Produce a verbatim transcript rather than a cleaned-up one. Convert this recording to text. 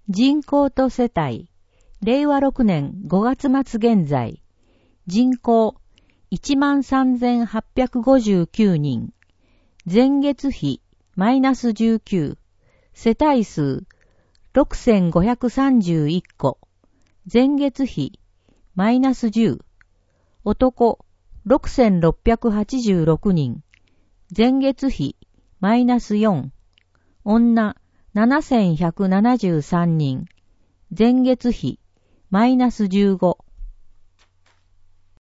人口と世帯、れいわろくねんごがつ末現在、人口 いちまんさんぜんはっぴゃくごじゅうきゅうにん、前月比マイナスじゅうきゅう、世帯数ろくせんごひゃくさんじゅういっこ、前月比マイナスじゅう、男ろくせんろっぴゃくはちじゅうろくにん、前月比マイナスよん、女ななせんひゃくななじゅうさんにん、前月比マイナスじゅうご、